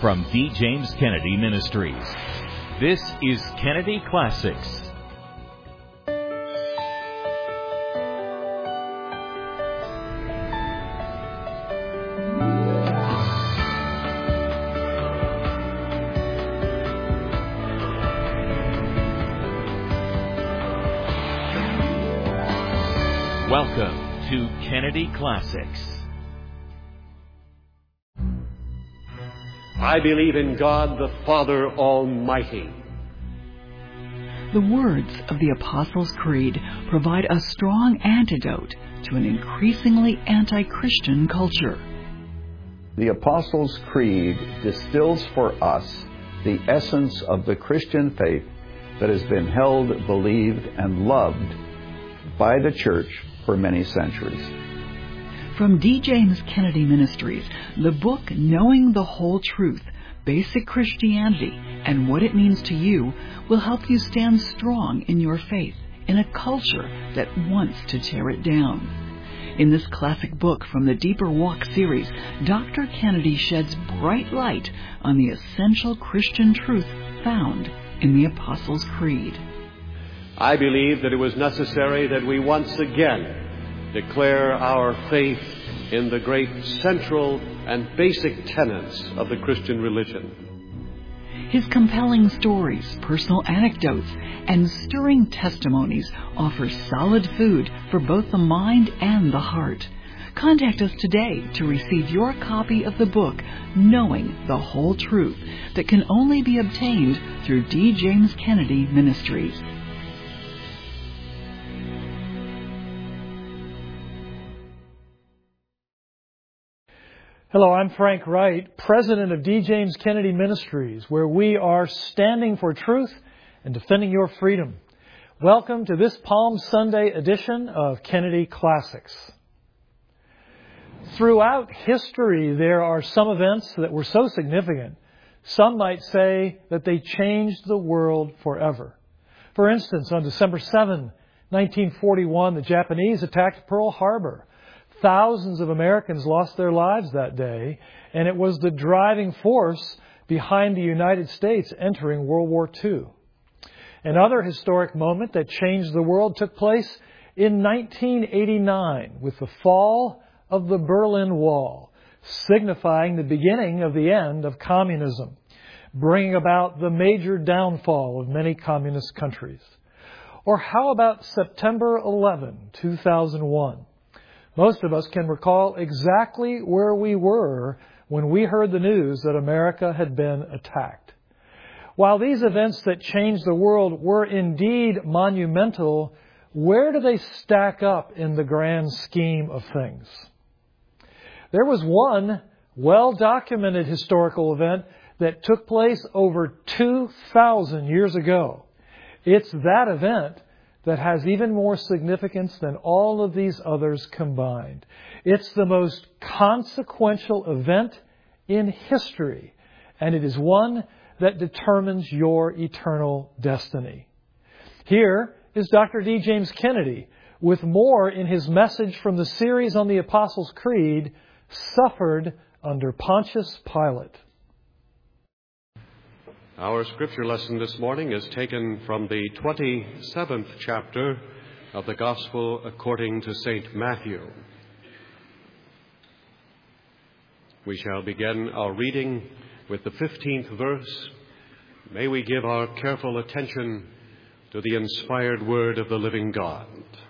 from D. James Kennedy Ministries. This is Kennedy Classics. Welcome to Kennedy Classics. I believe in God the Father Almighty. The words of the Apostles' Creed provide a strong antidote to an increasingly anti-Christian culture. The Apostles' Creed distills for us the essence of the Christian faith that has been held, believed, and loved by the Church for many centuries. From D. James Kennedy Ministries, the book Knowing the Whole Truth, Basic Christianity, and What It Means to You will help you stand strong in your faith in a culture that wants to tear it down. In this classic book from the Deeper Walk series, Dr. Kennedy sheds bright light on the essential Christian truth found in the Apostles' Creed. I believe that it was necessary that we once again declare our faith in the great central and basic tenets of the Christian religion. His compelling stories, personal anecdotes, and stirring testimonies offer solid food for both the mind and the heart. Contact us today to receive your copy of the book, Knowing the Whole Truth, that can only be obtained through D. James Kennedy Ministries. Hello, I'm Frank Wright, president of D. James Kennedy Ministries, where we are standing for truth and defending your freedom. Welcome to this Palm Sunday edition of Kennedy Classics. Throughout history, there are some events that were so significant, some might say that they changed the world forever. For instance, on December 7, 1941, the Japanese attacked Pearl Harbor. Thousands of Americans lost their lives that day, and it was the driving force behind the United States entering World War II. Another historic moment that changed the world took place in 1989 with the fall of the Berlin Wall, signifying the beginning of the end of communism, bringing about the major downfall of many communist countries. Or how about September 11, 2001? Most of us can recall exactly where we were when we heard the news that America had been attacked. While these events that changed the world were indeed monumental, where do they stack up in the grand scheme of things? There was one well-documented historical event that took place over 2,000 years ago. It's that event that has even more significance than all of these others combined. It's the most consequential event in history, and it is one that determines your eternal destiny. Here is Dr. D. James Kennedy with more in his message from the series on the Apostles' Creed, Suffered Under Pontius Pilate. Our scripture lesson this morning is taken from the 27th chapter of the Gospel according to St. Matthew. We shall begin our reading with the 15th verse. May we give our careful attention to the inspired word of the living God.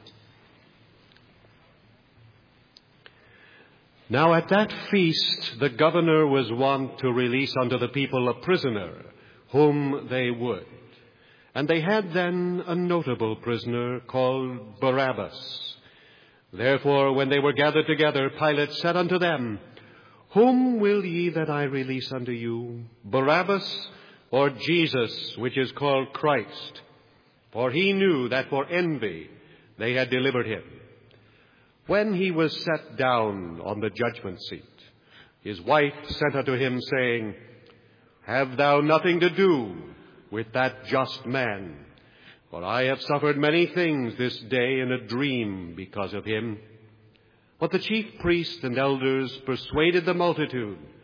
Now at that feast the governor was wont to release unto the people a prisoner, whom they would. And they had then a notable prisoner called Barabbas. Therefore, when they were gathered together, Pilate said unto them, Whom will ye that I release unto you, Barabbas or Jesus, which is called Christ? For he knew that for envy they had delivered him. When he was set down on the judgment seat, his wife sent unto him, saying, Have thou nothing to do with that just man, for I have suffered many things this day in a dream because of him. But the chief priests and elders persuaded the multitude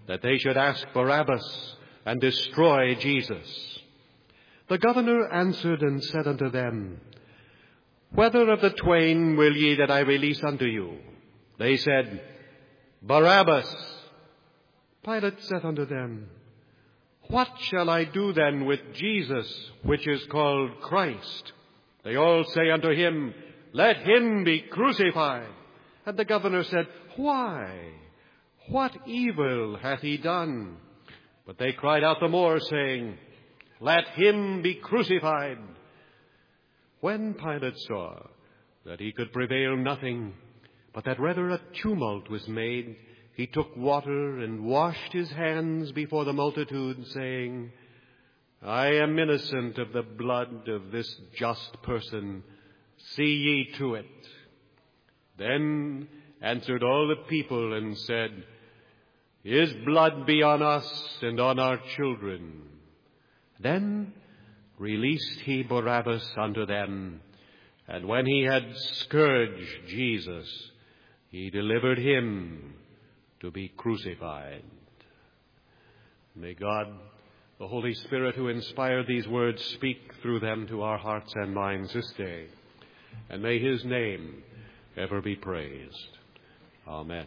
that they should ask Barabbas and destroy Jesus. The governor answered and said unto them, Whether of the twain will ye that I release unto you? They said, Barabbas. Pilate said unto them, What shall I do then with Jesus, which is called Christ? They all say unto him, Let him be crucified. And the governor said, Why? What evil hath he done? But they cried out the more, saying, Let him be crucified. When Pilate saw that he could prevail nothing, but that rather a tumult was made, he took water and washed his hands before the multitude, saying, I am innocent of the blood of this just person. See ye to it. Then answered all the people and said, His blood be on us and on our children. Then released he Barabbas unto them, and when he had scourged Jesus, he delivered him to be crucified. May God, the Holy Spirit who inspired these words, speak through them to our hearts and minds this day, and may his name ever be praised. Amen.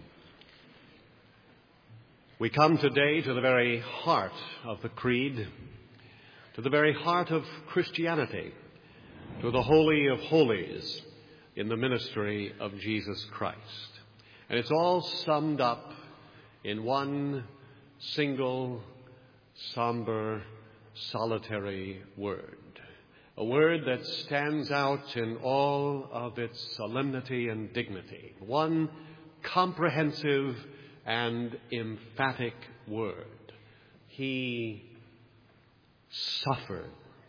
We come today to the very heart of the Creed, to the very heart of Christianity, to the Holy of Holies in the ministry of Jesus Christ. And it's all summed up in one single, somber, solitary word. A word that stands out in all of its solemnity and dignity. One comprehensive and emphatic word. He suffered.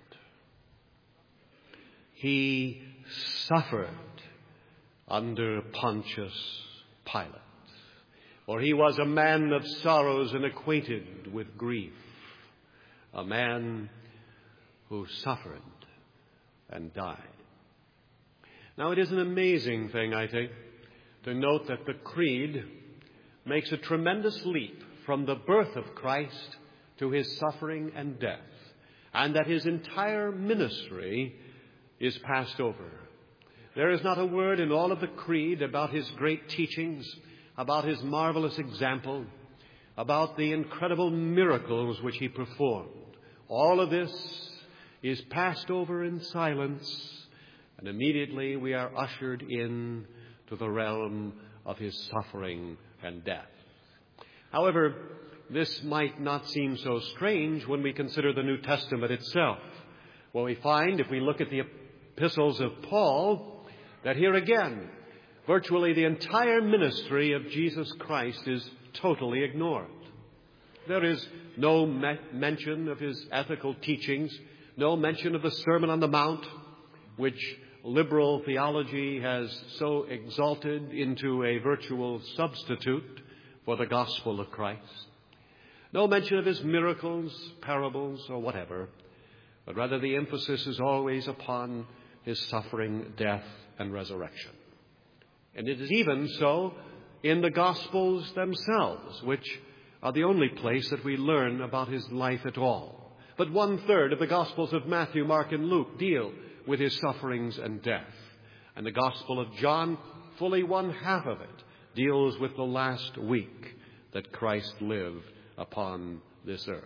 He suffered under Pontius Pilate. For he was a man of sorrows and acquainted with grief. A man who suffered and died. Now, it is an amazing thing, I think, to note that the Creed makes a tremendous leap from the birth of Christ to his suffering and death, and that his entire ministry is passed over. There is not a word in all of the Creed about his great teachings, about his marvelous example, about the incredible miracles which he performed. All of this is passed over in silence, and immediately we are ushered in to the realm of his suffering and death. However, this might not seem so strange when we consider the New Testament itself, where we find, if we look at the epistles of Paul, that here again, virtually the entire ministry of Jesus Christ is totally ignored. There is no mention of his ethical teachings, no mention of the Sermon on the Mount, which liberal theology has so exalted into a virtual substitute for the gospel of Christ. No mention of his miracles, parables, or whatever, but rather the emphasis is always upon his suffering, death, and resurrection. And it is even so in the Gospels themselves, which are the only place that we learn about his life at all. But 1/3 of the Gospels of Matthew, Mark, and Luke deal with his sufferings and death. And the Gospel of John, fully 1/2 of it, deals with the last week that Christ lived upon this earth.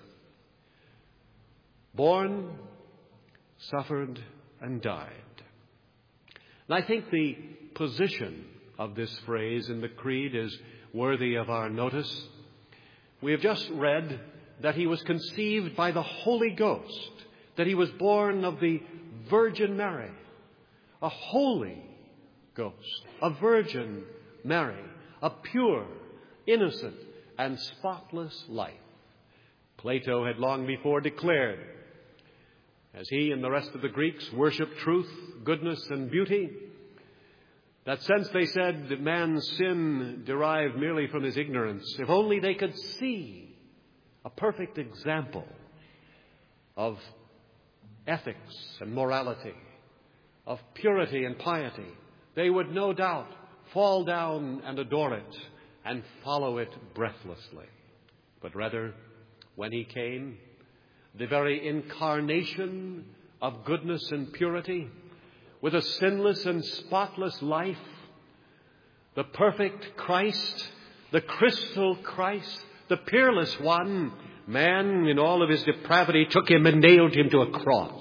Born, suffered, and died. And I think the position of this phrase in the Creed is worthy of our notice. We have just read that he was conceived by the Holy Ghost, that he was born of the Virgin Mary, a Holy Ghost, a Virgin Mary, a pure, innocent, and spotless life. Plato had long before declared, as he and the rest of the Greeks worshiped truth, goodness, and beauty, that since they said that man's sin derived merely from his ignorance, if only they could see a perfect example of ethics and morality, of purity and piety, they would no doubt fall down and adore it and follow it breathlessly. but rather, when he came, the very incarnation of goodness and purity, with a sinless and spotless life, the perfect Christ, the crystal Christ, the peerless one, man in all of his depravity took him and nailed him to a cross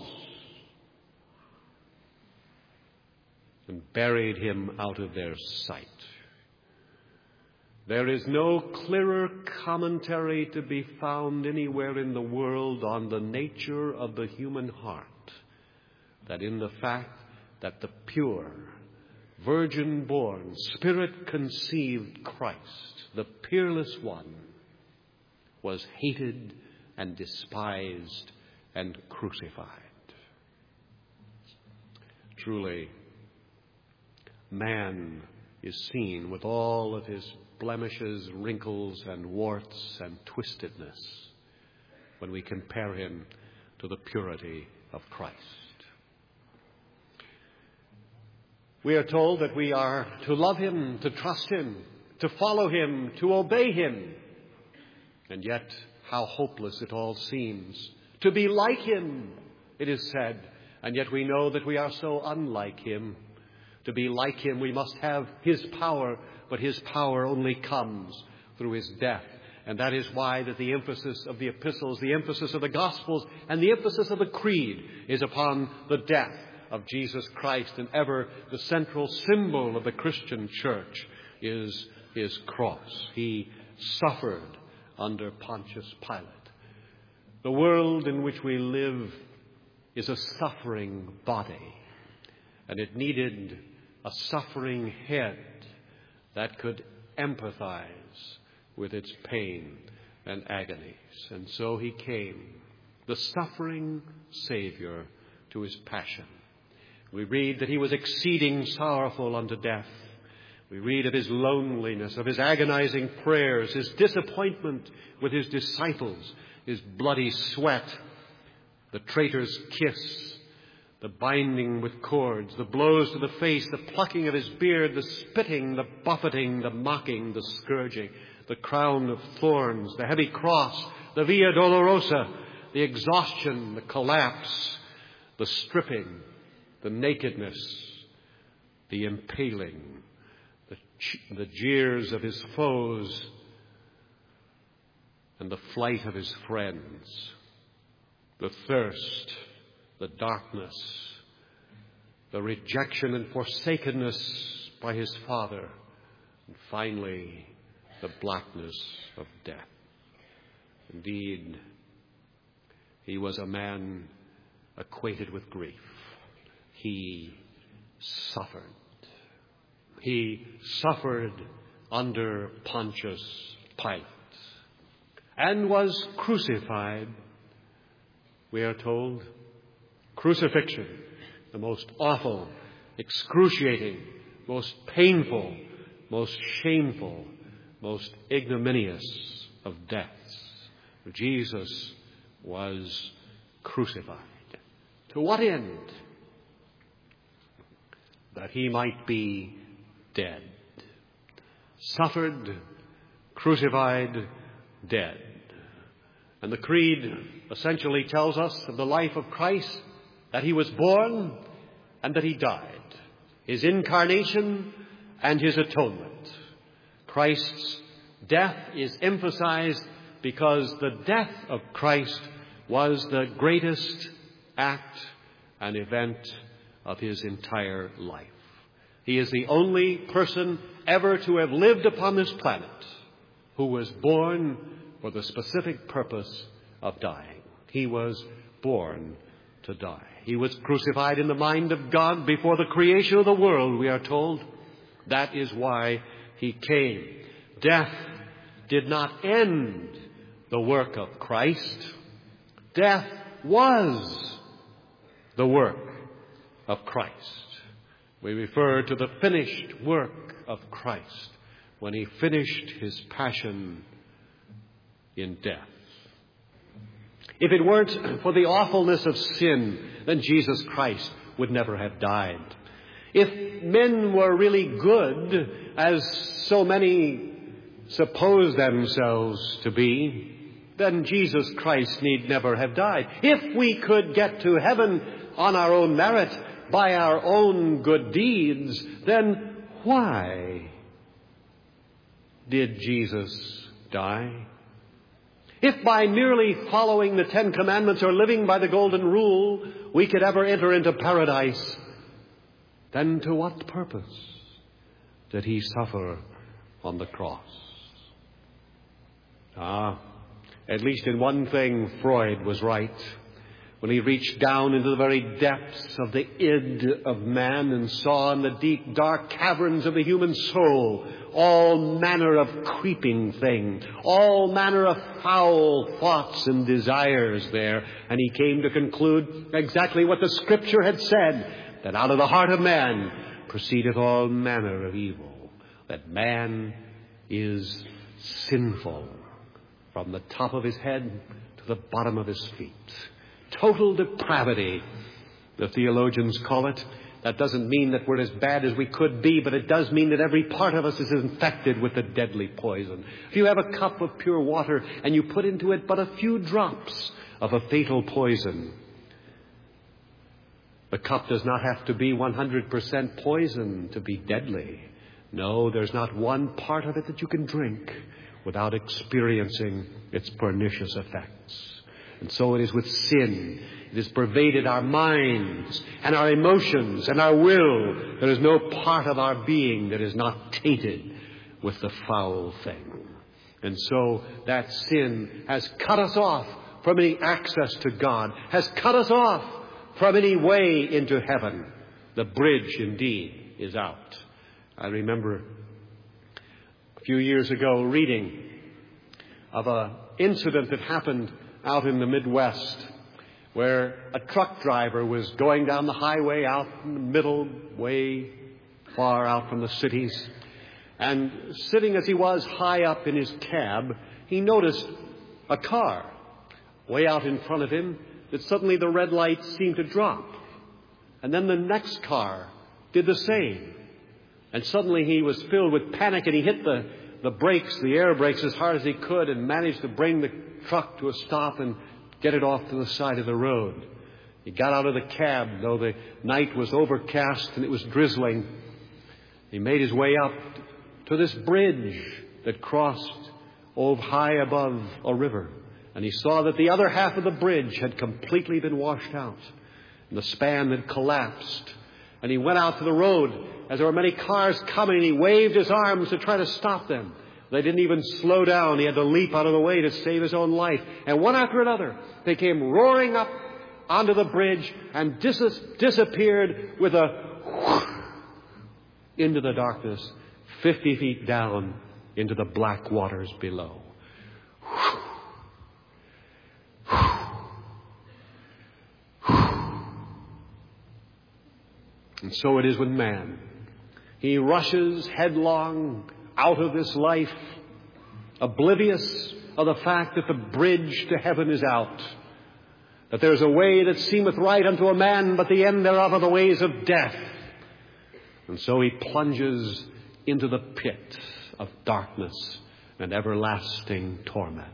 and buried him out of their sight. There is no clearer commentary to be found anywhere in the world on the nature of the human heart than in the fact that the pure, virgin-born, Spirit-conceived Christ, the peerless one, was hated and despised and crucified. Truly, man is seen with all of his blemishes, wrinkles, and warts and twistedness when we compare him to the purity of Christ. We are told that we are to love him, to trust him, to follow him, to obey him. And yet, how hopeless it all seems. To be like him, it is said, and yet we know that we are so unlike him. To be like him, we must have his power, but his power only comes through his death. And that is why that the emphasis of the epistles, the emphasis of the Gospels, and the emphasis of the Creed is upon the death of Jesus Christ. And ever the central symbol of the Christian church is his cross. He suffered under Pontius Pilate. The world in which we live is a suffering body, and it needed a suffering head that could empathize with its pain and agonies. And so he came, the suffering Savior, to his passion. We read that he was exceeding sorrowful unto death. We read of his loneliness, of his agonizing prayers, his disappointment with his disciples, his bloody sweat, the traitor's kiss, the binding with cords, the blows to the face, the plucking of his beard, the spitting, the buffeting, the mocking, the scourging, the crown of thorns, the heavy cross, the Via Dolorosa, the exhaustion, the collapse, the stripping, the nakedness, the impaling, the jeers of his foes, and the flight of his friends, the thirst, the darkness, the rejection and forsakenness by his Father, and finally, the blackness of death. Indeed, he was a man acquainted with grief. He suffered. He suffered under Pontius Pilate and was crucified, we are told. Crucifixion, the most awful, excruciating, most painful, most shameful, most ignominious of deaths. Jesus was crucified. To what end? That he might be dead. Suffered, crucified, dead. And the Creed essentially tells us of the life of Christ that he was born and that he died. His incarnation and his atonement. Christ's death is emphasized because the death of Christ was the greatest act and event of his entire life. He is the only person ever to have lived upon this planet who was born for the specific purpose of dying. He was born to die. He was crucified in the mind of God before the creation of the world, we are told. That is why he came. Death did not end the work of Christ. Death was the work of Christ. We refer to the finished work of Christ when he finished his passion in death. If it weren't for the awfulness of sin, then Jesus Christ would never have died. If men were really good, as so many suppose themselves to be, then Jesus Christ need never have died. If we could get to heaven on our own merit, by our own good deeds, then why did Jesus die? If by merely following the Ten Commandments or living by the Golden Rule we could ever enter into paradise, then to what purpose did he suffer on the cross? At least in one thing Freud was right when he reached down into the very depths of the id of man and saw in the deep, dark caverns of the human soul all manner of creeping thing, all manner of foul thoughts and desires there. And he came to conclude exactly what the Scripture had said, that out of the heart of man proceedeth all manner of evil, that man is sinful from the top of his head to the bottom of his feet. Total depravity, the theologians call it. That doesn't mean that we're as bad as we could be, but it does mean that every part of us is infected with the deadly poison. If you have a cup of pure water and you put into it but a few drops of a fatal poison, the cup does not have to be 100% poison to be deadly. No, there's not one part of it that you can drink without experiencing its pernicious effects. And so it is with sin. It has pervaded our minds and our emotions and our will. There is no part of our being that is not tainted with the foul thing. And so that sin has cut us off from any access to God, has cut us off from any way into heaven. The bridge, indeed, is out. I remember a few years ago reading of an incident that happened out in the Midwest, where a truck driver was going down the highway out in the middle, way far out from the cities. And sitting as he was high up in his cab, he noticed a car way out in front of him that suddenly the red light seemed to drop. And then the next car did the same. And suddenly he was filled with panic and he hit the brakes, the air brakes, as hard as he could and managed to bring the truck to a stop and get it off to the side of the road. He got out of the cab, though the night was overcast and it was drizzling. He made his way up to this bridge that crossed high above a river. And he saw that the other half of the bridge had completely been washed out. And the span had collapsed. And he went out to the road as there were many cars coming, and he waved his arms to try to stop them. They didn't even slow down. He had to leap out of the way to save his own life. And one after another, they came roaring up onto the bridge and disappeared with a whoosh into the darkness, 50 feet down into the black waters below. And so it is with man. He rushes headlong out of this life, oblivious of the fact that the bridge to heaven is out, that there's a way that seemeth right unto a man, but the end thereof are the ways of death. And so he plunges into the pit of darkness and everlasting torment,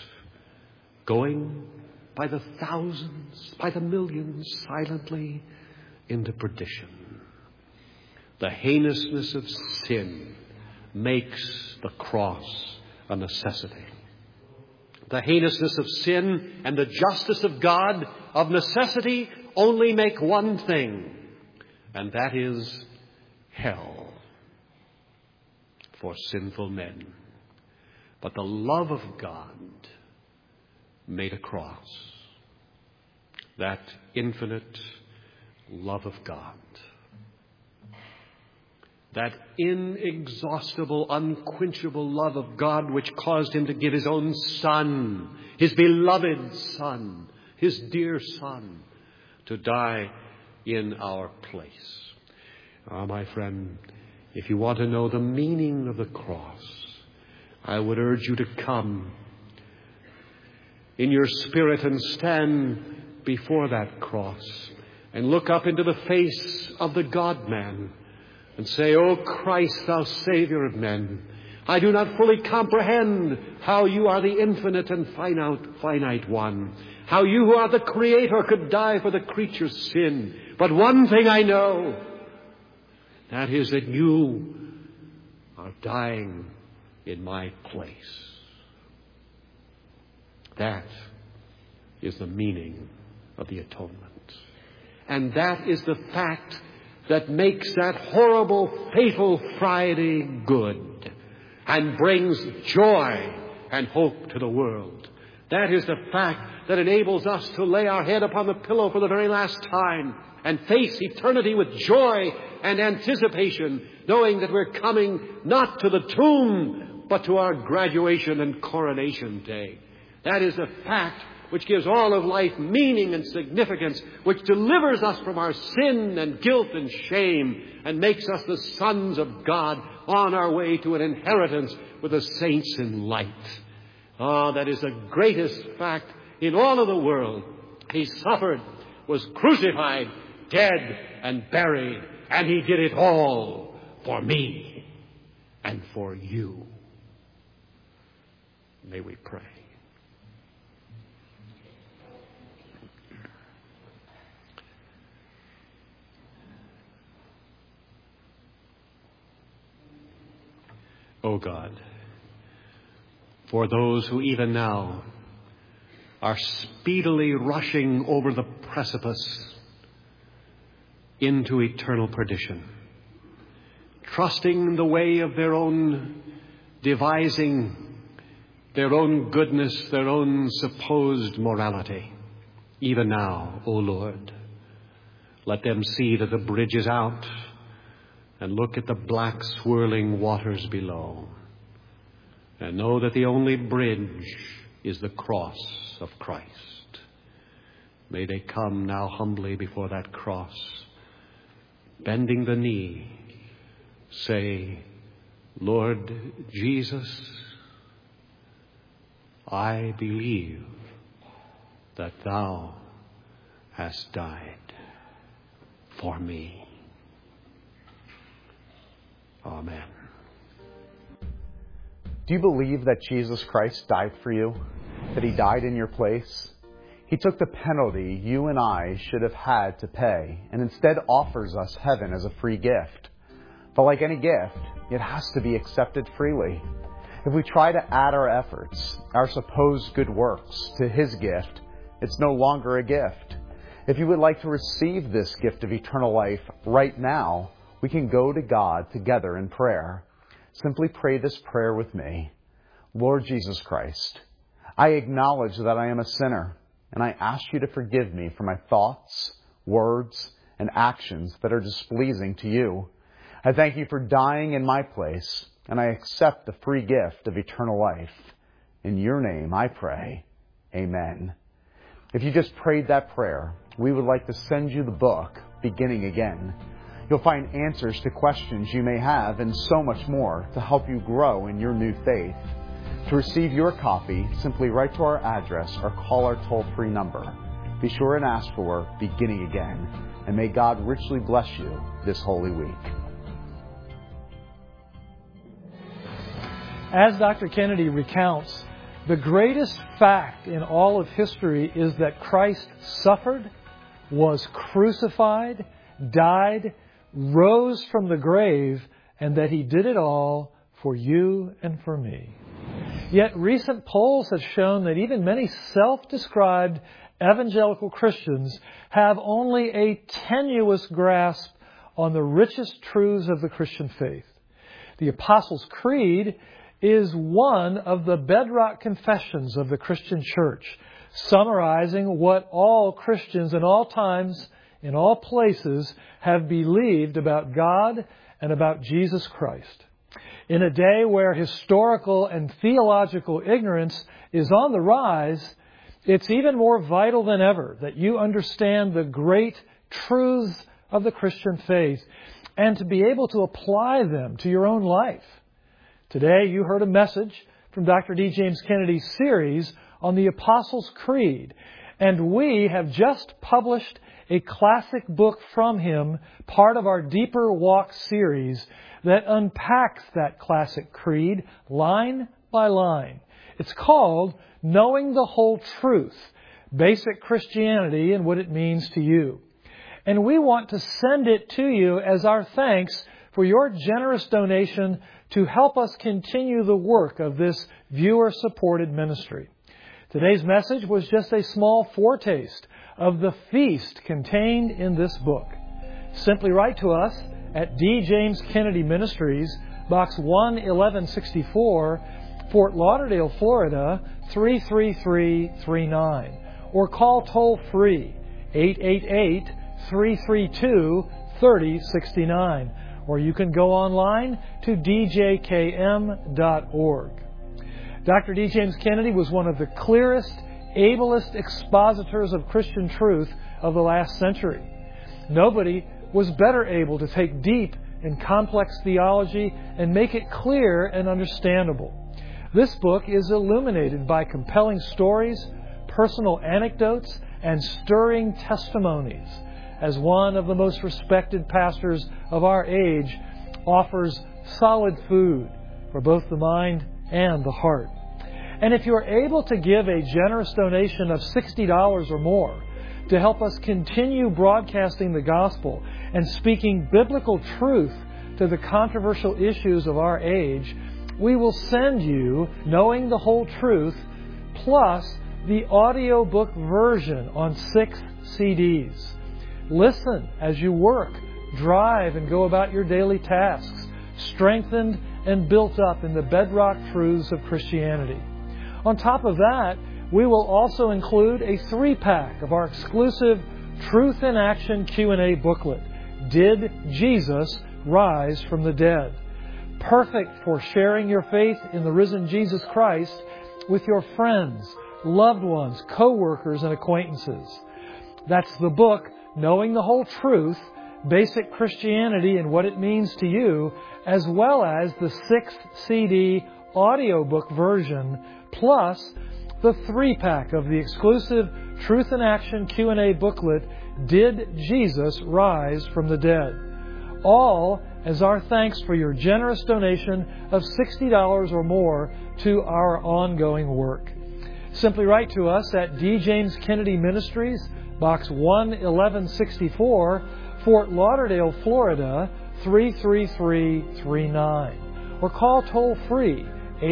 going by the thousands, by the millions, silently into perdition. The heinousness of sin makes the cross a necessity. The heinousness of sin and the justice of God of necessity only make one thing, and that is hell for sinful men. But the love of God made a cross. That infinite love of God. That inexhaustible, unquenchable love of God which caused him to give his own Son, his beloved Son, his dear Son, to die in our place. My friend, if you want to know the meaning of the cross, I would urge you to come in your spirit and stand before that cross and look up into the face of the God-man and say, O Christ, thou Savior of men, I do not fully comprehend how you are the infinite and finite one, how you who are the Creator could die for the creature's sin. But one thing I know, that is that you are dying in my place. That is the meaning of the atonement. And that is the fact that makes that horrible, fatal Friday good and brings joy and hope to the world. That is the fact that enables us to lay our head upon the pillow for the very last time and face eternity with joy and anticipation, knowing that we're coming not to the tomb, but to our graduation and coronation day. That is a fact which gives all of life meaning and significance, which delivers us from our sin and guilt and shame and makes us the sons of God on our way to an inheritance with the saints in light. Oh, that is the greatest fact in all of the world. He suffered, was crucified, dead, and buried, and He did it all for me and for you. May we pray. O God, for those who even now are speedily rushing over the precipice into eternal perdition, trusting the way of their own devising, their own goodness, their own supposed morality, even now, O Lord, let them see that the bridge is out and look at the black swirling waters below and know that the only bridge is the cross of Christ. May they come now humbly before that cross, bending the knee, say, Lord Jesus, I believe that Thou hast died for me. Amen. Do you believe that Jesus Christ died for you? That He died in your place? He took the penalty you and I should have had to pay and instead offers us heaven as a free gift. But like any gift, it has to be accepted freely. If we try to add our efforts, our supposed good works, to His gift, it's no longer a gift. If you would like to receive this gift of eternal life right now, we can go to God together in prayer. Simply pray this prayer with me. Lord Jesus Christ, I acknowledge that I am a sinner, and I ask You to forgive me for my thoughts, words, and actions that are displeasing to You. I thank You for dying in my place, and I accept the free gift of eternal life. In Your name I pray. Amen. If you just prayed that prayer, we would like to send you the book, Beginning Again. You'll find answers to questions you may have and so much more to help you grow in your new faith. To receive your copy, simply write to our address or call our toll-free number. Be sure and ask for Beginning Again, and may God richly bless you this Holy Week. As Dr. Kennedy recounts, the greatest fact in all of history is that Christ suffered, was crucified, died, rose from the grave, and that He did it all for you and for me. Yet recent polls have shown that even many self-described evangelical Christians have only a tenuous grasp on the richest truths of the Christian faith. The Apostles' Creed is one of the bedrock confessions of the Christian church, summarizing what all Christians in all times, in all places, have believed about God and about Jesus Christ. In a day where historical and theological ignorance is on the rise, it's even more vital than ever that you understand the great truths of the Christian faith and to be able to apply them to your own life. Today you heard a message from Dr. D. James Kennedy's series on the Apostles' Creed, And we have just published a classic book from him, part of our Deeper Walk series, that unpacks that classic creed line by line. It's called Knowing the Whole Truth, Basic Christianity and What It Means to You. And we want to send it to you as our thanks for your generous donation to help us continue the work of this viewer-supported ministry. Today's message was just a small foretaste of the feast contained in this book. Simply write to us at D. James Kennedy Ministries, Box 11164, Fort Lauderdale, Florida, 33339. Or call toll-free 888-332-3069. Or you can go online to djkm.org. Dr. D. James Kennedy was one of the clearest, ablest expositors of Christian truth of the last century. Nobody was better able to take deep and complex theology and make it clear and understandable. This book is illuminated by compelling stories, personal anecdotes, and stirring testimonies. As one of the most respected pastors of our age, offers solid food for both the mind and the heart. And if you're able to give a generous donation of $60 or more to help us continue broadcasting the gospel and speaking biblical truth to the controversial issues of our age, we will send you Knowing the Whole Truth plus the audiobook version on 6 CDs. Listen as you work, drive, and go about your daily tasks, strengthened and built up in the bedrock truths of Christianity. On top of that, we will also include a 3-pack of our exclusive Truth in Action Q&A booklet, Did Jesus Rise from the Dead? Perfect for sharing your faith in the risen Jesus Christ with your friends, loved ones, co-workers, and acquaintances. That's the book, Knowing the Whole Truth, Basic Christianity and What It Means to You, as well as the 6th CD audiobook version, plus the 3-pack of the exclusive Truth in Action Q&A booklet, Did Jesus Rise from the Dead? All as our thanks for your generous donation of $60 or more to our ongoing work. Simply write to us at D. James Kennedy Ministries, Box 11164, Fort Lauderdale, Florida, 33339. Or call toll-free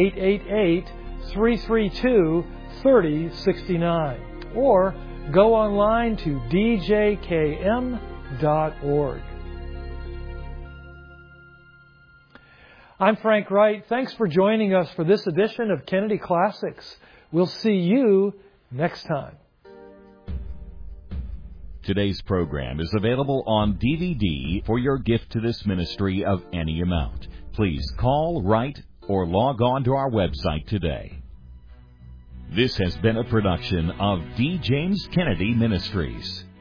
888-332-3069. Or go online to djkm.org. I'm Frank Wright. Thanks for joining us for this edition of Kennedy Classics. We'll see you next time. Today's program is available on DVD for your gift to this ministry of any amount. Please call, write, or log on to our website today. This has been a production of D. James Kennedy Ministries.